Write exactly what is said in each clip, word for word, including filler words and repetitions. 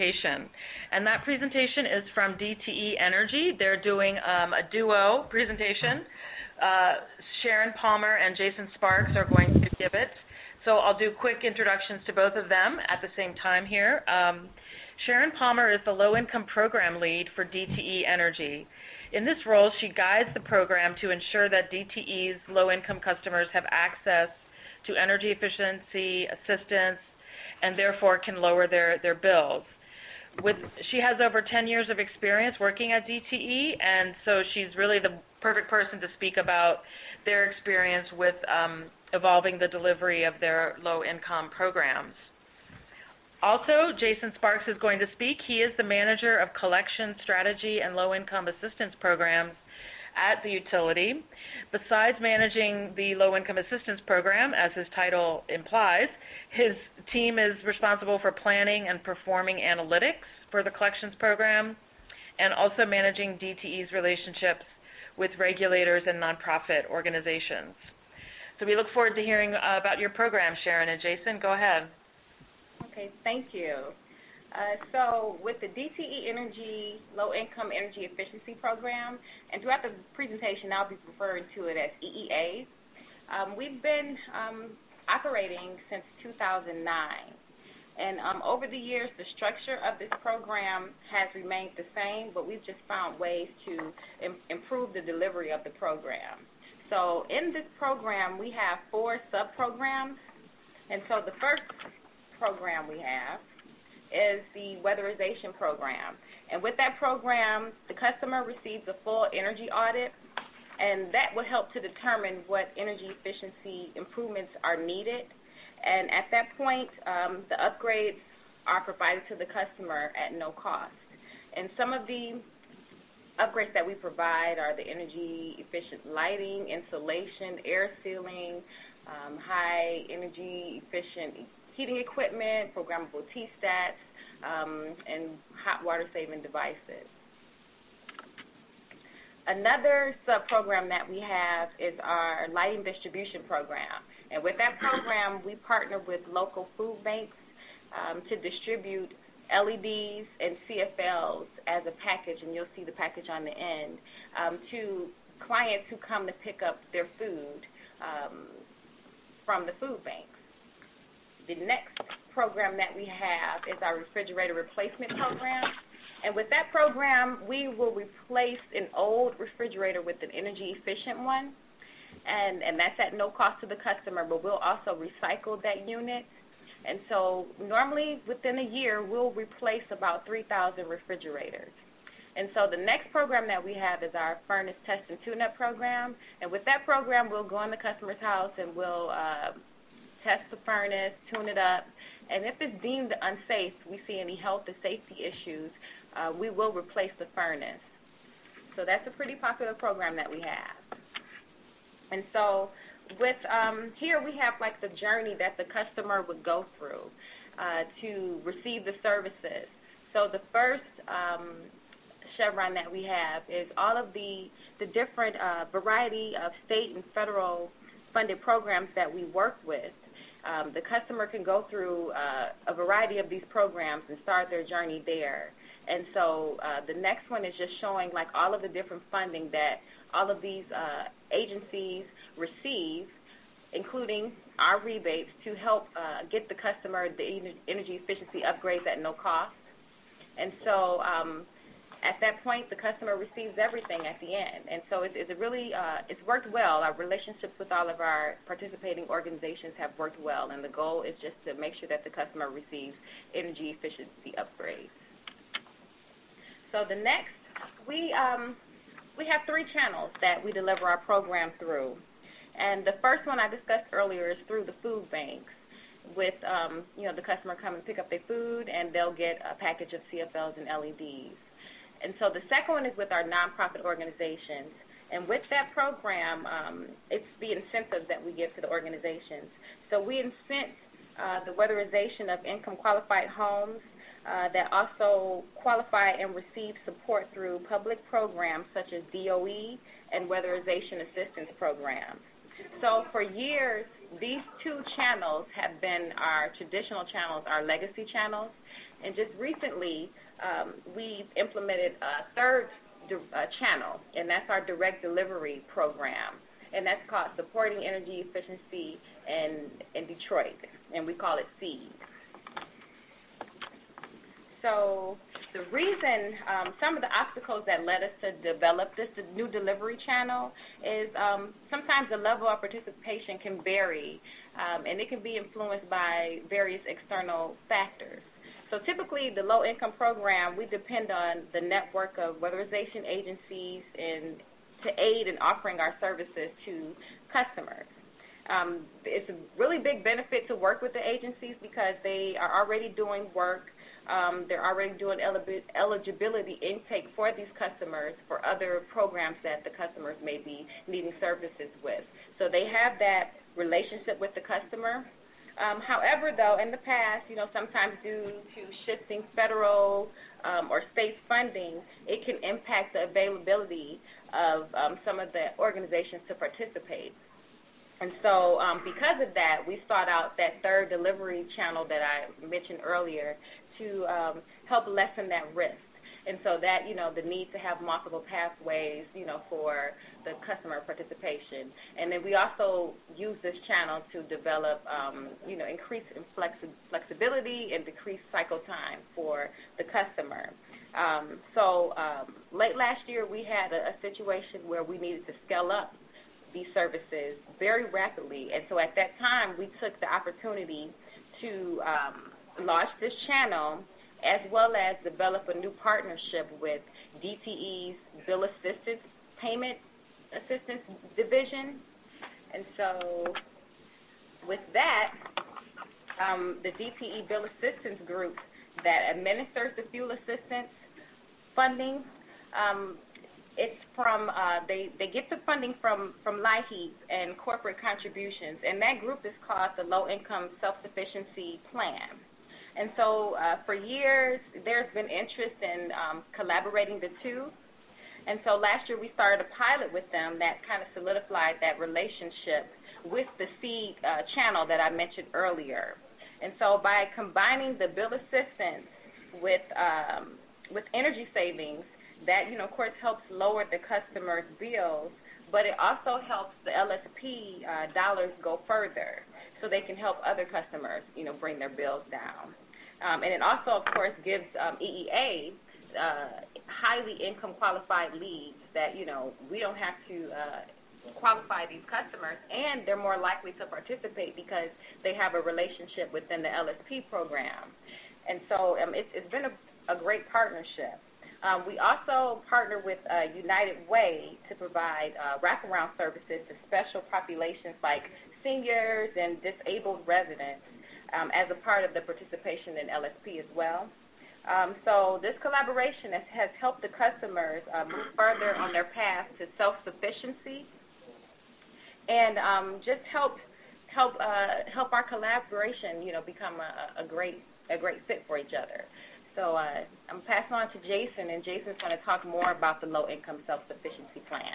presentation. And that presentation is from D T E Energy. They're doing um, a duo presentation. Uh, Sharon Palmer and Jason Sparks are going to give it. So I'll do quick introductions to both of them at the same time here. Um, Sharon Palmer is the low-income program lead for D T E Energy. In this role, she guides the program to ensure that D T E's low-income customers have access to energy efficiency assistance and therefore can lower their, their bills. With, she has over ten years of experience working at D T E, and so she's really the perfect person to speak about their experience with um, evolving the delivery of their low-income programs. Also, Jason Sparks is going to speak. He is the manager of collection strategy and low-income assistance programs at the utility. Besides managing the low-income assistance program, as his title implies, his team is responsible for planning and performing analytics for the collections program and also managing D T E's relationships with regulators and nonprofit organizations. So we look forward to hearing uh, about your program, Sharon and Jason. Go ahead. Okay, thank you. Uh, so with the D T E Energy Low Income Energy Efficiency Program, and throughout the presentation I'll be referring to it as E E A, um, we've been um, operating since two thousand nine. And um, over the years, the structure of this program has remained the same, but we've just found ways to im- improve the delivery of the program. So in this program, we have four sub-programs. And so the first program we have is the weatherization program. And with that program, the customer receives a full energy audit, and that will help to determine what energy efficiency improvements are needed. And at that point, um, the upgrades are provided to the customer at no cost. And some of the upgrades that we provide are the energy efficient lighting, insulation, air sealing, um, high energy efficient heating equipment, programmable T-stats, um, and hot water saving devices. Another sub-program that we have is our lighting distribution program. And with that program, we partner with local food banks um, to distribute L E Ds and C F Ls as a package, and you'll see the package on the end, um, to clients who come to pick up their food um, from the food banks. The next program that we have is our refrigerator replacement program. And with that program, we will replace an old refrigerator with an energy-efficient one, and, and that's at no cost to the customer, but we'll also recycle that unit. And so normally within a year, we'll replace about three thousand refrigerators. And so the next program that we have is our furnace test and tune-up program. And with that program, we'll go in the customer's house and we'll uh, test the furnace, tune it up, and if it's deemed unsafe, we see any health or safety issues, uh, we will replace the furnace. So that's a pretty popular program that we have. And so with um, here we have like the journey that the customer would go through uh, to receive the services. So the first um, chevron that we have is all of the, the different uh, variety of state and federal funded programs that we work with. Um, the customer can go through uh, a variety of these programs and start their journey there. And so uh, the next one is just showing like all of the different funding that all of these uh, agencies receive, including our rebates, to help uh, get the customer the energy efficiency upgrades at no cost. And so um, at that point, the customer receives everything at the end. And so it's, it's a really, uh, it's worked well. Our relationships with all of our participating organizations have worked well, and the goal is just to make sure that the customer receives energy efficiency upgrades. So the next, we, um, we have three channels that we deliver our program through. And the first one I discussed earlier is through the food banks, with um, you know, the customer come and pick up their food, and they'll get a package of C F Ls and L E Ds. And so the second one is with our nonprofit organizations. And with that program, um, it's the incentives that we give to the organizations. So we incent uh, the weatherization of income-qualified homes uh, that also qualify and receive support through public programs such as D O E and weatherization assistance programs. So for years, these two channels have been our traditional channels, our legacy channels. And just recently, um, we've implemented a third uh, channel, and that's our direct delivery program, and that's called Supporting Energy Efficiency in, in Detroit, and we call it SEED. So the reason, um, some of the obstacles that led us to develop this new delivery channel is um, sometimes the level of participation can vary, um, and it can be influenced by various external factors. So typically, the low-income program, we depend on the network of weatherization agencies in, to aid in offering our services to customers. Um, it's a really big benefit to work with the agencies because they are already doing work. Um, they're already doing eligibility intake for these customers for other programs that the customers may be needing services with. So they have that relationship with the customer. Um, however, though, in the past, you know, sometimes due to shifting federal um, or state funding, it can impact the availability of um, some of the organizations to participate. And so um, because of that, we sought out that third delivery channel that I mentioned earlier to um, help lessen that risk. And so that, you know, the need to have multiple pathways, you know, for the customer participation. And then we also use this channel to develop, um, you know, increase in flexi- flexibility and decrease cycle time for the customer. Um, so um, late last year, we had a, a situation where we needed to scale up these services very rapidly. And so at that time, we took the opportunity to um, launch this channel as well as develop a new partnership with D T E's Bill Assistance Payment Assistance Division. And so with that, um, the D T E Bill Assistance Group that administers the fuel assistance funding, um, it's from, uh, they, they get the funding from, from LIHEAP and corporate contributions, and that group is called the Low Income Self-Sufficiency Plan. And so uh, for years, there's been interest in um, collaborating the two. And so last year we started a pilot with them that kind of solidified that relationship with the SEED uh, channel that I mentioned earlier. And so by combining the bill assistance with, um, with energy savings, that, you know, of course, helps lower the customer's bills, but it also helps the L S P uh, dollars go further so they can help other customers, you know, bring their bills down. Um, and it also, of course, gives um, E E A uh, highly income qualified leads that, you know, we don't have to uh, qualify these customers, and they're more likely to participate because they have a relationship within the L S P program. And so um, it's, it's been a, a great partnership. Um, we also partner with uh, United Way to provide uh, wraparound services to special populations like seniors and disabled residents um, as a part of the participation in L S P as well. Um, so this collaboration has, has helped the customers uh, move further on their path to self-sufficiency and um, just help help uh, help our collaboration, you know, become a, a great a great fit for each other. So uh, I'm passing on to Jason, and Jason's going to talk more about the low-income self-sufficiency plan.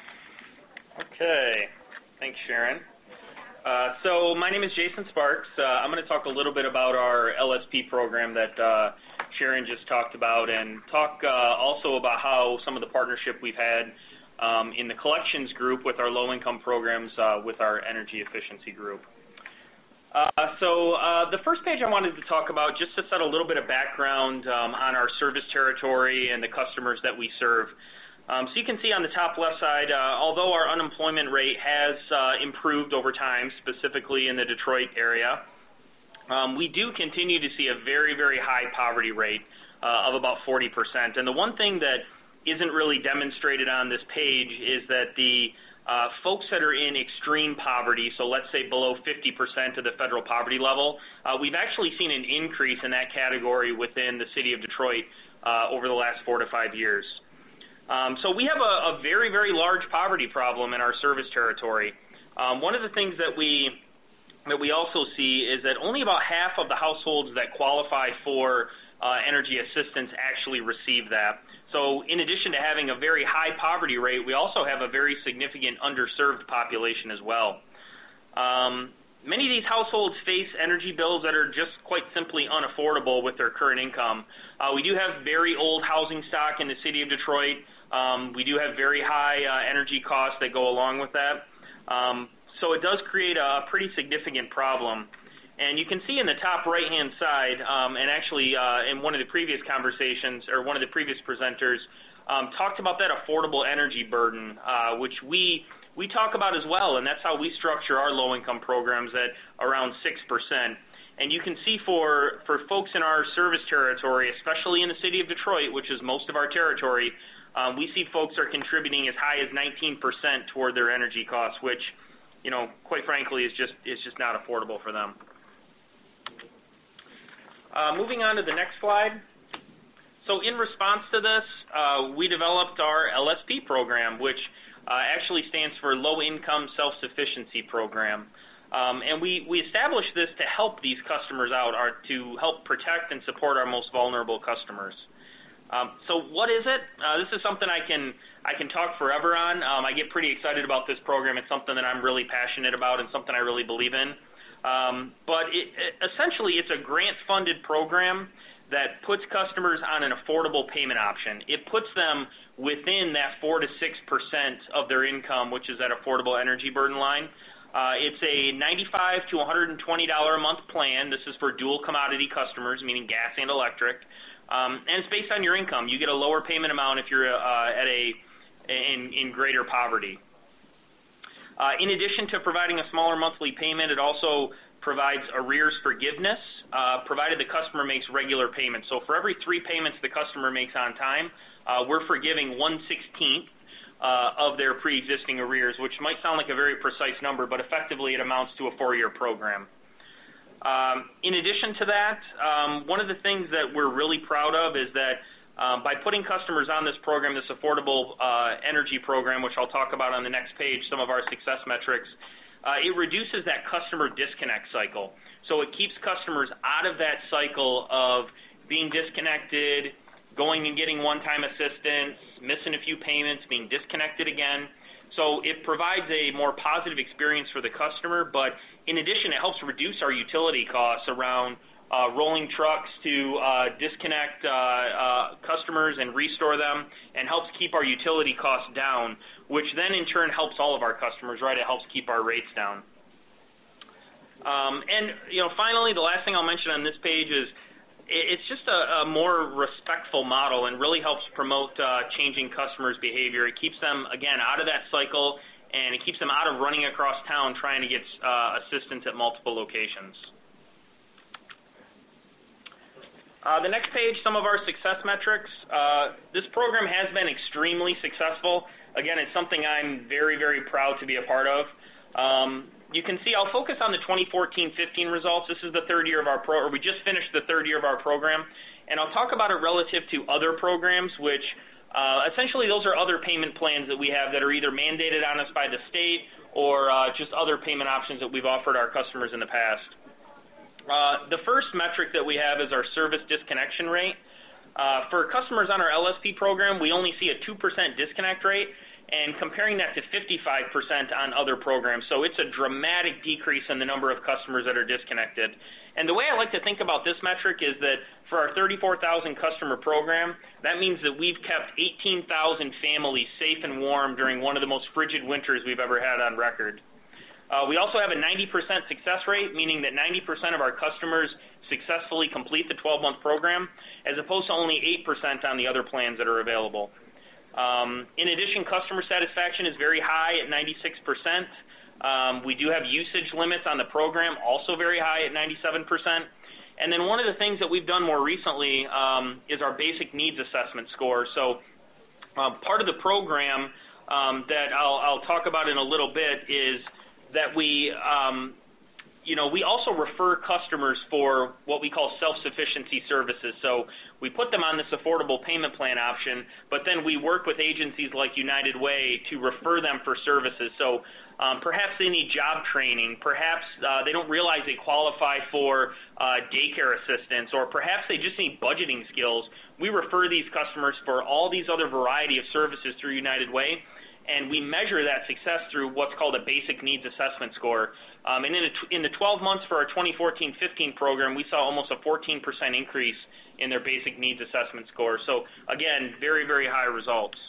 Okay. Thanks, Sharon. Uh, so my name is Jason Sparks. Uh, I'm going to talk a little bit about our L S P program that uh, Sharon just talked about, and talk uh, also about how some of the partnership we've had um, in the collections group with our low-income programs uh, with our energy efficiency group. Uh, so uh, the first page I wanted to talk about, just to set a little bit of background um, on our service territory and the customers that we serve. Um, so you can see on the top left side, uh, although our unemployment rate has uh, improved over time, specifically in the Detroit area, um, we do continue to see a very, very high poverty rate uh, of about forty percent. And the one thing that isn't really demonstrated on this page is that the Uh, folks that are in extreme poverty, so let's say below fifty percent of the federal poverty level, uh, we've actually seen an increase in that category within the city of Detroit uh, over the last four to five years. Um, so we have a, a very, very large poverty problem in our service territory. Um, one of the things that we that we also see is that only about half of the households that qualify for uh, energy assistance actually receive that. So in addition to having a very high poverty rate, we also have a very significant underserved population as well. Um, many of these households face energy bills that are just quite simply unaffordable with their current income. Uh, we do have very old housing stock in the city of Detroit. Um, we do have very high uh, energy costs that go along with that. Um, so it does create a pretty significant problem. And you can see in the top right-hand side, um, and actually uh, in one of the previous conversations, or one of the previous presenters, um, talked about that affordable energy burden, uh, which we we talk about as well, and that's how we structure our low-income programs at around six percent. And you can see for, for folks in our service territory, especially in the city of Detroit, which is most of our territory, um, we see folks are contributing as high as nineteen percent toward their energy costs, which, you know, quite frankly, is just is just not affordable for them. Uh, moving on to the next slide. So in response to this, uh, we developed our L S P program, which uh, actually stands for Low Income Self-Sufficiency Program. Um, and we, we established this to help these customers out, or to help protect and support our most vulnerable customers. Um, so what is it? Uh, this is something I can I can talk forever on. Um, I get pretty excited about this program. It's something that I'm really passionate about and something I really believe in. Um, but it, it, essentially, it's a grant-funded program that puts customers on an affordable payment option. It puts them within that four to six percent of their income, which is that affordable energy burden line. Uh, it's a ninety-five to one hundred twenty dollars a month plan. This is for dual commodity customers, meaning gas and electric. Um, and it's based on your income. You get a lower payment amount if you're uh, at a in, in greater poverty. Uh, in addition to providing a smaller monthly payment, it also provides arrears forgiveness, uh, provided the customer makes regular payments. So for every three payments the customer makes on time, uh, we're forgiving one sixteenth uh, of their pre-existing arrears, which might sound like a very precise number, but effectively it amounts to a four-year program. Um, in addition to that, um, one of the things that we're really proud of is that um, by putting customers on this program, this affordable uh, energy program, which I'll talk about on the next page, some of our success metrics, uh, it reduces that customer disconnect cycle. So it keeps customers out of that cycle of being disconnected, going and getting one-time assistance, missing a few payments, being disconnected again. So it provides a more positive experience for the customer, but in addition, it helps reduce our utility costs around uh, rolling trucks to uh, disconnect uh, uh, customers and restore them, and helps keep our utility costs down, which then in turn helps all of our customers, right? It helps keep our rates down. Um, and, you know, finally, the last thing I'll mention on this page is it's just a, a more respectful model and really helps promote uh, changing customers' behavior. It keeps them, again, out of that cycle, and it keeps them out of running across town trying to get uh, assistance at multiple locations. Uh, the next page, some of our success metrics. Uh, this program has been extremely successful. Again, it's something I'm very, very proud to be a part of. Um, You can see, I'll focus on the twenty fourteen fifteen results. This is the third year of our pro, or we just finished the third year of our program, and I'll talk about it relative to other programs, which uh, essentially those are other payment plans that we have that are either mandated on us by the state or uh, just other payment options that we've offered our customers in the past. Uh, the first metric that we have is our service disconnection rate. Uh, for customers on our L S P program, we only see a two percent disconnect rate, and comparing that to fifty-five percent on other programs. So it's a dramatic decrease in the number of customers that are disconnected. And the way I like to think about this metric is that for our thirty-four thousand customer program, that means that we've kept eighteen thousand families safe and warm during one of the most frigid winters we've ever had on record. Uh, we also have a ninety percent success rate, meaning that ninety percent of our customers successfully complete the twelve-month program, as opposed to only eight percent on the other plans that are available. Um, in addition, customer satisfaction is very high at ninety-six percent. Um, we do have usage limits on the program, also very high at ninety-seven percent. And then one of the things that we've done more recently um, is our basic needs assessment score. So uh, part of the program um, that I'll, I'll talk about in a little bit is that we um, you know, we also refer customers for what we call self-sufficiency services. So we put them on this affordable payment plan option, but then we work with agencies like United Way to refer them for services. So um, perhaps they need job training, perhaps uh, they don't realize they qualify for uh, daycare assistance, or perhaps they just need budgeting skills. We refer these customers for all these other variety of services through United Way. and we measure that success through what's called a basic needs assessment score. Um, and in, a, in the twelve months for our twenty fourteen fifteen program, we saw almost a fourteen percent increase in their basic needs assessment score. So again, very, very high results.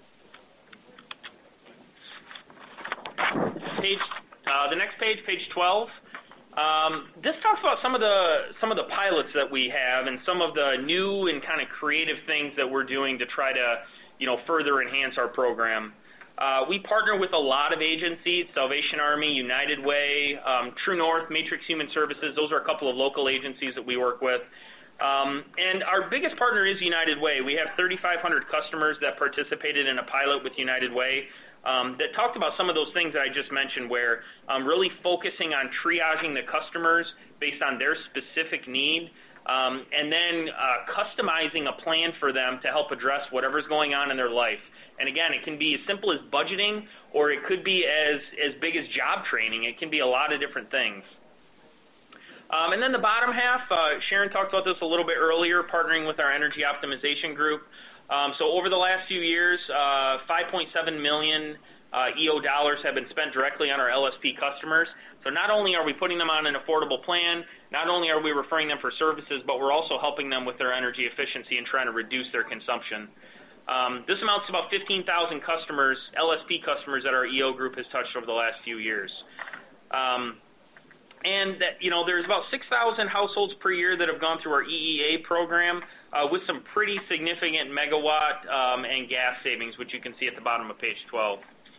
Page, uh, the next page, page twelve. Um, this talks about some of the some of the pilots that we have and some of the new and kind of creative things that we're doing to try to, you know, further enhance our program. Uh, we partner with a lot of agencies: Salvation Army, United Way, um, True North, Matrix Human Services. Those are a couple of local agencies that we work with. Um, and our biggest partner is United Way. We have thirty-five hundred customers that participated in a pilot with United Way. Um, that talked about some of those things that I just mentioned, where um, really focusing on triaging the customers based on their specific need, um, and then uh, customizing a plan for them to help address whatever's going on in their life. And again, it can be as simple as budgeting, or it could be as, as big as job training. It can be a lot of different things. Um, and then the bottom half, uh, Sharon talked about this a little bit earlier, partnering with our energy optimization group. Um, so over the last few years, uh, five point seven million uh, E O dollars have been spent directly on our L S P customers. So not only are we putting them on an affordable plan, not only are we referring them for services, but we're also helping them with their energy efficiency and trying to reduce their consumption. Um, this amounts to about fifteen thousand customers, L S P customers, that our E O group has touched over the last few years. Um, and that, you know, there's about six thousand households per year that have gone through our E E A program, Uh, with some pretty significant megawatt um, and gas savings, which you can see at the bottom of page twelve.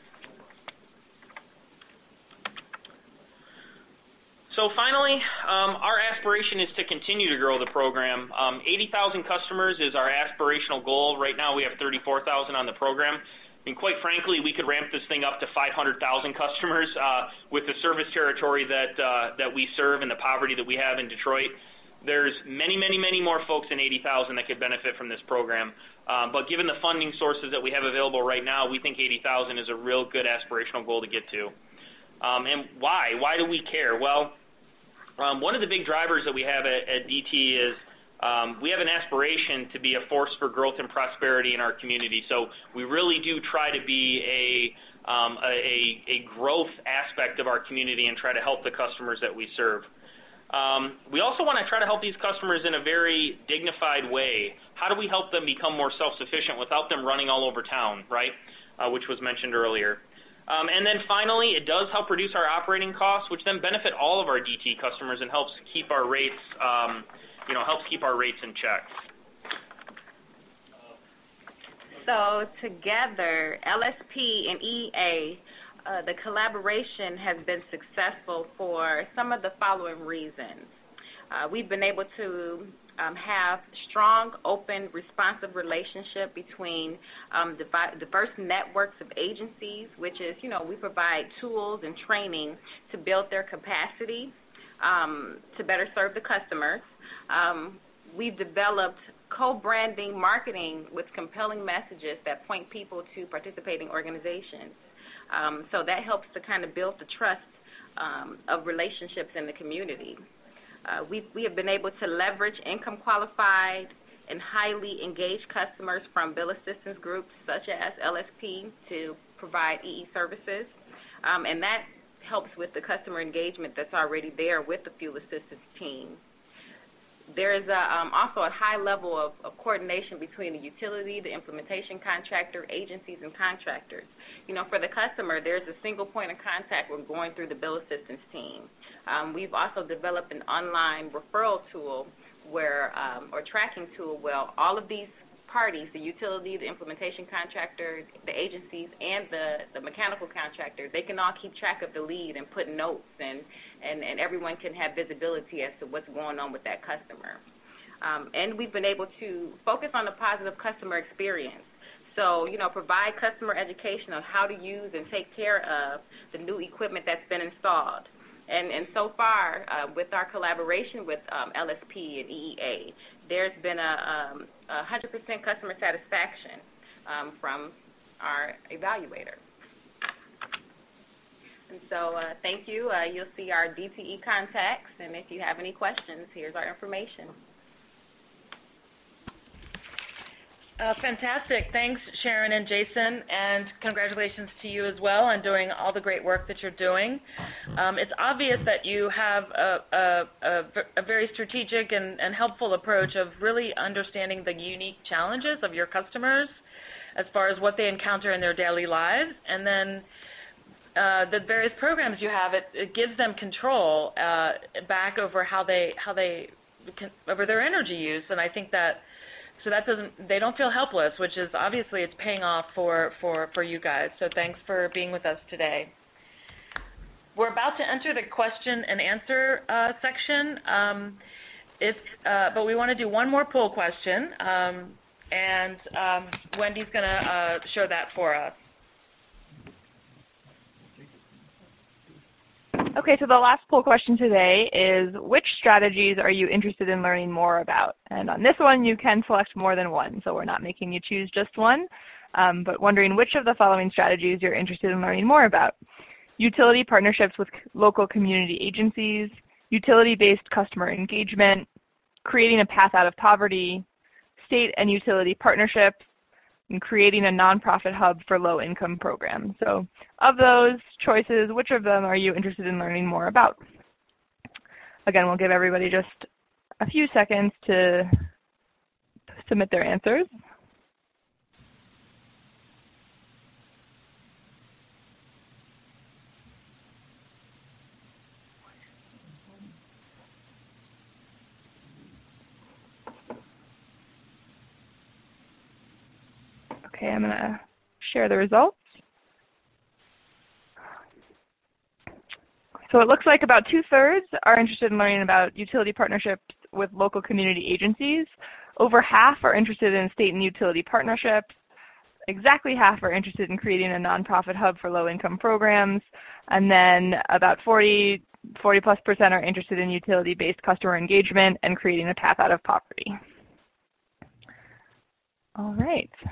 So finally, um, our aspiration is to continue to grow the program. Um, eighty thousand customers is our aspirational goal. Right now we have thirty-four thousand on the program. And quite frankly, we could ramp this thing up to five hundred thousand customers uh, with the service territory that, uh, that we serve and the poverty that we have in Detroit. There's many, many, many more folks than eighty thousand that could benefit from this program. Um, but given the funding sources that we have available right now, we think eighty thousand is a real good aspirational goal to get to. Um, and why? Why do we care? Well, um, one of the big drivers that we have at, at D T is um, we have an aspiration to be a force for growth and prosperity in our community. So we really do try to be a, um, a, a growth aspect of our community and try to help the customers that we serve. Um, we also want to try to help these customers in a very dignified way. How do we help them become more self-sufficient without them running all over town, right, uh, which was mentioned earlier. Um, and then finally, it does help reduce our operating costs, which then benefit all of our D T customers and helps keep our rates, um, you know, helps keep our rates in check. So together, L S P and E E A, Uh, the collaboration has been successful for some of the following reasons. Uh, we've been able to um, have strong, open, responsive relationship between um, diverse networks of agencies, which is, you know, we provide tools and training to build their capacity um, to better serve the customers. Um, we've developed co-branding marketing with compelling messages that point people to participating organizations. Um, so that helps to kind of build the trust um, of relationships in the community. Uh, we we have been able to leverage income qualified and highly engaged customers from bill assistance groups such as L S P to provide E E services, um, and that helps with the customer engagement that's already there with the fuel assistance team. There is a, um, also a high level of, of coordination between the utility, the implementation contractor, agencies, and contractors. You know, for the customer, there's a single point of contact when going through the bill assistance team. Um, we've also developed an online referral tool where, um, or tracking tool where all of these parties, the utility, the implementation contractor, the agencies, and the, the mechanical contractor, they can all keep track of the lead and put notes, and, and, and everyone can have visibility as to what's going on with that customer. Um, and we've been able to focus on the positive customer experience. So, you know, provide customer education on how to use and take care of the new equipment that's been installed. And, and so far, uh, with our collaboration with um, L S P and E E A, there's been a, um, a one hundred percent customer satisfaction um, from our evaluator. And so uh, thank you. Uh, you'll see our D T E contacts, and if you have any questions, here's our information. Uh, fantastic. Thanks, Sharon and Jason, and congratulations to you as well on doing all the great work that you're doing. Um, it's obvious that you have a, a, a, a very strategic and, and helpful approach of really understanding the unique challenges of your customers as far as what they encounter in their daily lives, and then uh, the various programs you have, it, it gives them control uh, back over how they how they can, over their energy use, and I think that. So that doesn't, they don't feel helpless, which is obviously it's paying off for, for, for you guys. So thanks for being with us today. We're about to enter the question and answer uh, section, um, if, uh, but we want to do one more poll question, um, and um, Wendy's going to uh, show that for us. Okay, so the last poll question today is, which strategies are you interested in learning more about? And on this one, you can select more than one, so we're not making you choose just one, um, but wondering which of the following strategies you're interested in learning more about. Utility partnerships with local community agencies, utility-based customer engagement, creating a path out of poverty, state and utility partnerships, and creating a nonprofit hub for low-income programs. So of those choices, which of them are you interested in learning more about? Again, we'll give everybody just a few seconds to submit their answers. Okay, I'm going to share the results. So it looks like about two-thirds are interested in learning about utility partnerships with local community agencies. Over half are interested in state and utility partnerships. Exactly half are interested in creating a nonprofit hub for low-income programs. And then about forty, forty plus percent are interested in utility-based customer engagement and creating a path out of poverty. All right.